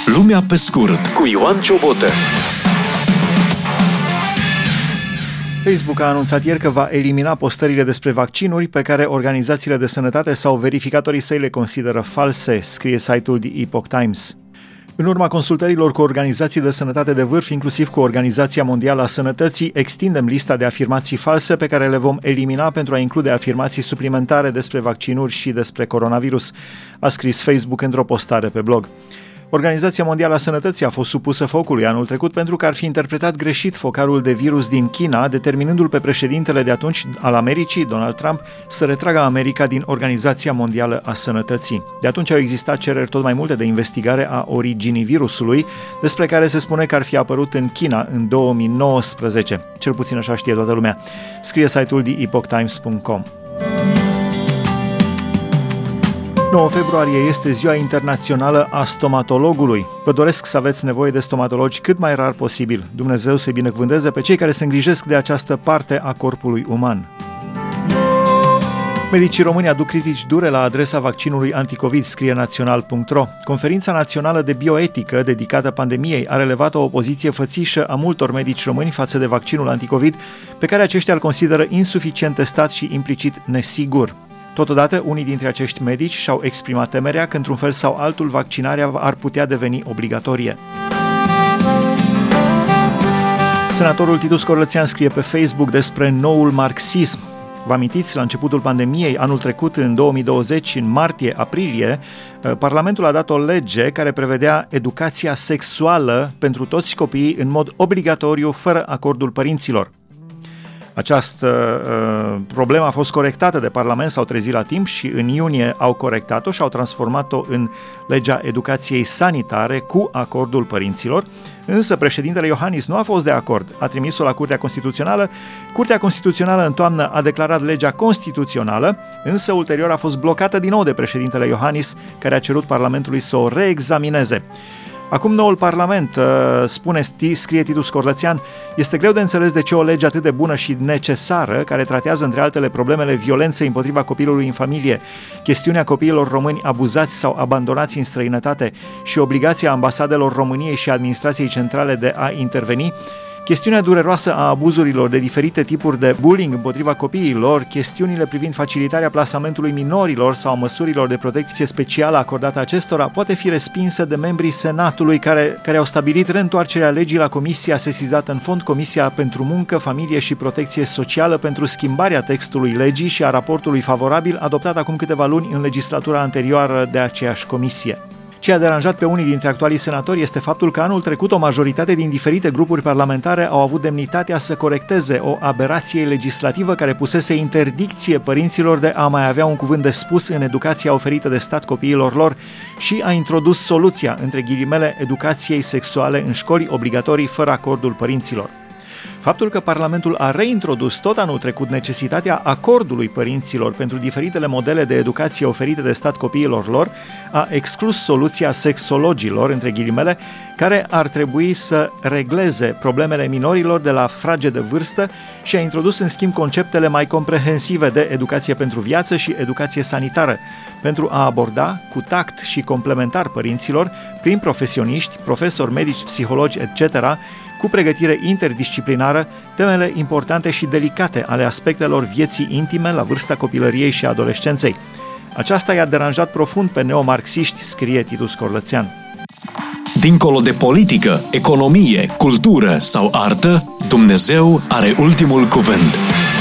Lumea pe scurt cu Ioan Ciobotă. Facebook a anunțat ieri că va elimina postările despre vaccinuri pe care organizațiile de sănătate sau verificatorii săi le consideră false, scrie site-ul The Epoch Times. În urma consultărilor cu organizații de sănătate de vârf, inclusiv cu Organizația Mondială a Sănătății, extindem lista de afirmații false pe care le vom elimina pentru a include afirmații suplimentare despre vaccinuri și despre coronavirus, a scris Facebook într-o postare pe blog. Organizația Mondială a Sănătății a fost supusă focului anul trecut pentru că ar fi interpretat greșit focarul de virus din China, determinându-l pe președintele de atunci al Americii, Donald Trump, să retragă America din Organizația Mondială a Sănătății. De atunci au existat cereri tot mai multe de investigare a originii virusului, despre care se spune că ar fi apărut în China în 2019. Cel puțin așa știe toată lumea. Scrie site-ul theepochtimes.com. 9 februarie este Ziua Internațională a Stomatologului. Vă doresc să aveți nevoie de stomatologi cât mai rar posibil. Dumnezeu să binecuvânteze pe cei care se îngrijesc de această parte a corpului uman. Medicii români aduc critici dure la adresa vaccinului anticovid, scrie național.ro. Conferința Națională de Bioetică dedicată pandemiei a relevat o opoziție fățișă a multor medici români față de vaccinul anticovid, pe care aceștia îl consideră insuficient testat și implicit nesigur. Totodată, unii dintre acești medici și-au exprimat temerea că, într-un fel sau altul, vaccinarea ar putea deveni obligatorie. Senatorul Titus Corlățean scrie pe Facebook despre noul marxism. Vă amintiți, la începutul pandemiei, anul trecut, în 2020, în martie-aprilie, Parlamentul a dat o lege care prevedea educația sexuală pentru toți copiii în mod obligatoriu, fără acordul părinților. Această problemă a fost corectată de Parlament, s-au trezit la timp și în iunie au corectat-o și au transformat-o în legea educației sanitare cu acordul părinților, însă președintele Iohannis nu a fost de acord, a trimis-o la Curtea Constituțională. Curtea Constituțională în toamnă a declarat legea constituțională, însă ulterior a fost blocată din nou de președintele Iohannis, care a cerut Parlamentului să o reexamineze. Acum noul Parlament, scrie Titus Corlățean, este greu de înțeles de ce o lege atât de bună și necesară, care tratează între altele problemele violenței împotriva copilului în familie, chestiunea copiilor români abuzați sau abandonați în străinătate și obligația ambasadelor României și administrației centrale de a interveni, chestiunea dureroasă a abuzurilor de diferite tipuri de bullying împotriva copiilor, chestiunile privind facilitarea plasamentului minorilor sau măsurilor de protecție specială acordată acestora, poate fi respinsă de membrii Senatului care au stabilit reîntoarcerea legii la comisia sesizată în fond, Comisia pentru Muncă, Familie și Protecție Socială, pentru schimbarea textului legii și a raportului favorabil adoptat acum câteva luni în legislatura anterioară de aceeași comisie. Ce a deranjat pe unii dintre actualii senatori este faptul că anul trecut o majoritate din diferite grupuri parlamentare au avut demnitatea să corecteze o aberație legislativă care pusese interdicție părinților de a mai avea un cuvânt de spus în educația oferită de stat copiilor lor și a introdus soluția, între ghilimele, educației sexuale în școli obligatorii fără acordul părinților. Faptul că Parlamentul a reintrodus tot anul trecut necesitatea acordului părinților pentru diferitele modele de educație oferite de stat copiilor lor a exclus soluția sexologilor, între ghilimele, care ar trebui să regleze problemele minorilor de la fragedă vârstă și a introdus în schimb conceptele mai comprehensive de educație pentru viață și educație sanitară, pentru a aborda cu tact și complementar părinților, prin profesioniști, profesori, medici, psihologi, etc., cu pregătire interdisciplinară, temele importante și delicate ale aspectelor vieții intime la vârsta copilăriei și adolescenței. Aceasta i-a deranjat profund pe neomarxiști, scrie Titus Corlățean. Dincolo de politică, economie, cultură sau artă, Dumnezeu are ultimul cuvânt.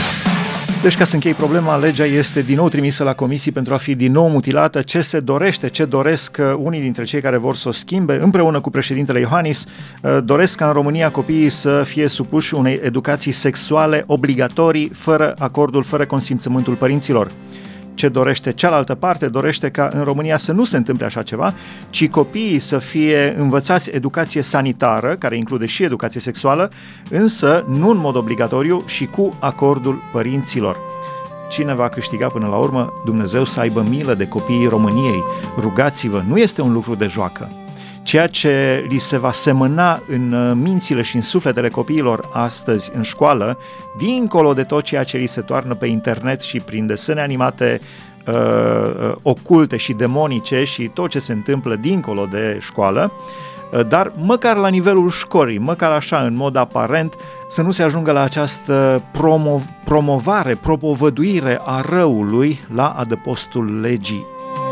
Deci, ca să închei problema, legea este din nou trimisă la comisii pentru a fi din nou mutilată. Ce se dorește, ce doresc unii dintre cei care vor să o schimbe, împreună cu președintele Iohannis, doresc ca în România copiii să fie supuși unei educații sexuale obligatorii, fără acordul, fără consimțământul părinților. Ce dorește cealaltă parte, dorește ca în România să nu se întâmple așa ceva, ci copiii să fie învățați educație sanitară, care include și educație sexuală, însă nu în mod obligatoriu și cu acordul părinților. Cine va câștiga până la urmă? Dumnezeu să aibă milă de copiii României. Rugați-vă, nu este un lucru de joacă. Ceea ce li se va semăna în mințile și în sufletele copiilor astăzi în școală, dincolo de tot ceea ce li se toarnă pe internet și prin desene animate oculte și demonice și tot ce se întâmplă dincolo de școală, dar măcar la nivelul școlii, măcar așa, în mod aparent, să nu se ajungă la această promovare, propovăduire a răului la adăpostul legii.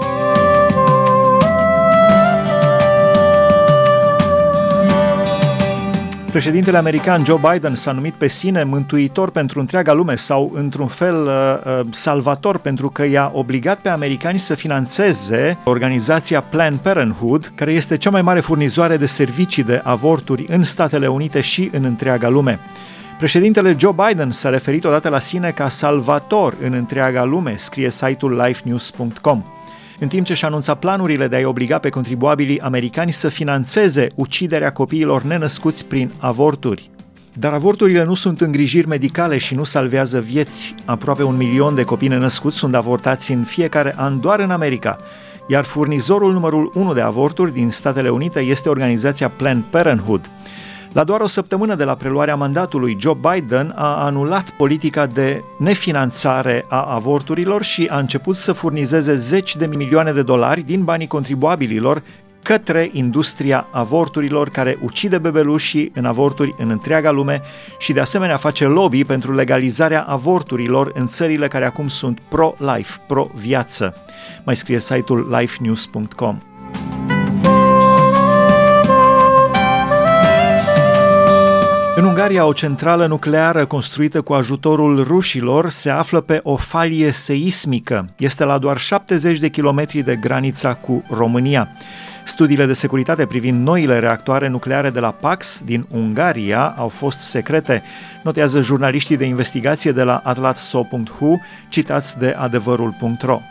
Președintele american Joe Biden s-a numit pe sine mântuitor pentru întreaga lume sau, într-un fel, salvator, pentru că i-a obligat pe americani să finanțeze organizația Planned Parenthood, care este cea mai mare furnizoare de servicii de avorturi în Statele Unite și în întreaga lume. Președintele Joe Biden s-a referit odată la sine ca salvator în întreaga lume, scrie site-ul lifenews.com. În timp ce și-a anunțat planurile de a-i obliga pe contribuabilii americani să finanțeze uciderea copiilor nenăscuți prin avorturi. Dar avorturile nu sunt îngrijiri medicale și nu salvează vieți. Aproape 1 milion de copii nenăscuți sunt avortați în fiecare an doar în America, iar furnizorul numărul 1 de avorturi din Statele Unite este organizația Planned Parenthood. La doar o săptămână de la preluarea mandatului, Joe Biden a anulat politica de nefinanțare a avorturilor și a început să furnizeze $10 de milioane din banii contribuabililor către industria avorturilor care ucide bebelușii în avorturi în întreaga lume și de asemenea face lobby pentru legalizarea avorturilor în țările care acum sunt pro-life, pro-viață. Mai scrie site-ul lifenews.com. În Ungaria, o centrală nucleară construită cu ajutorul rușilor se află pe o falie seismică. Este la doar 70 de kilometri de granița cu România. Studiile de securitate privind noile reactoare nucleare de la Pax din Ungaria au fost secrete, notează jurnaliștii de investigație de la atlas.hu, citați de adevărul.ro.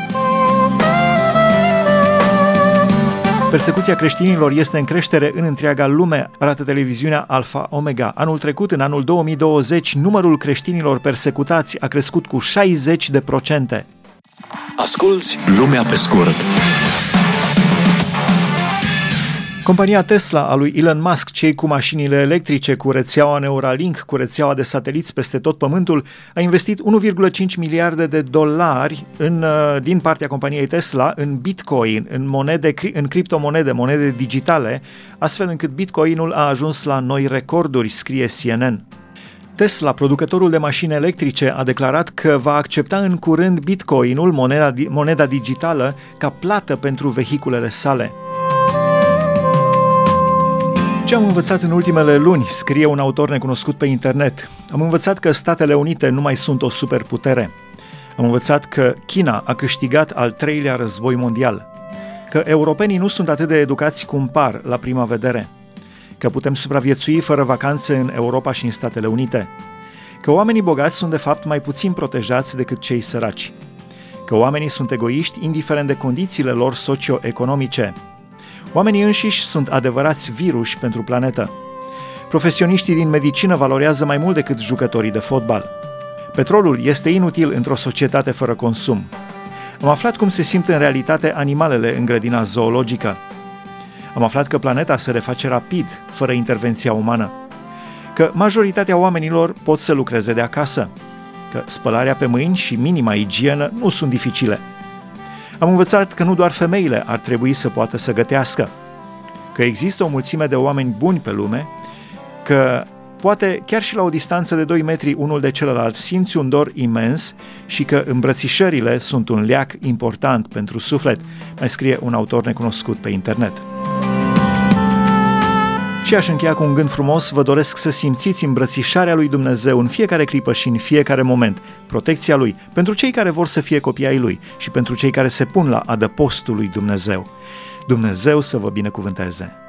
Persecuția creștinilor este în creștere în întreaga lume, arată televiziunea Alpha Omega. Anul trecut, în anul 2020, numărul creștinilor persecutați a crescut cu 60%. Asculți Lumea pe scurt. Compania Tesla a lui Elon Musk, cei cu mașinile electrice, cu rețeaua Neuralink, cu rețeaua de sateliți peste tot pământul, a investit $1,5 miliarde din partea companiei Tesla în Bitcoin, în criptomonede, monede digitale, astfel încât Bitcoinul a ajuns la noi recorduri, scrie CNN. Tesla, producătorul de mașini electrice, a declarat că va accepta în curând Bitcoinul, moneda digitală, ca plată pentru vehiculele sale. Ce am învățat în ultimele luni, scrie un autor necunoscut pe internet. Am învățat că Statele Unite nu mai sunt o superputere. Am învățat că China a câștigat al 3-lea război mondial. Că europenii nu sunt atât de educați cum par la prima vedere. Că putem supraviețui fără vacanțe în Europa și în Statele Unite. Că oamenii bogați sunt de fapt mai puțin protejați decât cei săraci. Că oamenii sunt egoiști indiferent de condițiile lor socio-economice. Oamenii înșiși sunt adevărați viruși pentru planetă. Profesioniștii din medicină valorează mai mult decât jucătorii de fotbal. Petrolul este inutil într-o societate fără consum. Am aflat cum se simt în realitate animalele în grădina zoologică. Am aflat că planeta se reface rapid, fără intervenția umană. Că majoritatea oamenilor pot să lucreze de acasă. Că spălarea pe mâini și minima igienă nu sunt dificile. Am învățat că nu doar femeile ar trebui să poată să gătească, că există o mulțime de oameni buni pe lume, că poate chiar și la o distanță de 2 metri unul de celălalt simți un dor imens și că îmbrățișările sunt un leac important pentru suflet, mai scrie un autor necunoscut pe internet. Și aș încheia cu un gând frumos, vă doresc să simțiți îmbrățișarea lui Dumnezeu în fiecare clipă și în fiecare moment, protecția lui, pentru cei care vor să fie copii ai lui și pentru cei care se pun la adăpostul lui Dumnezeu. Dumnezeu să vă binecuvânteze!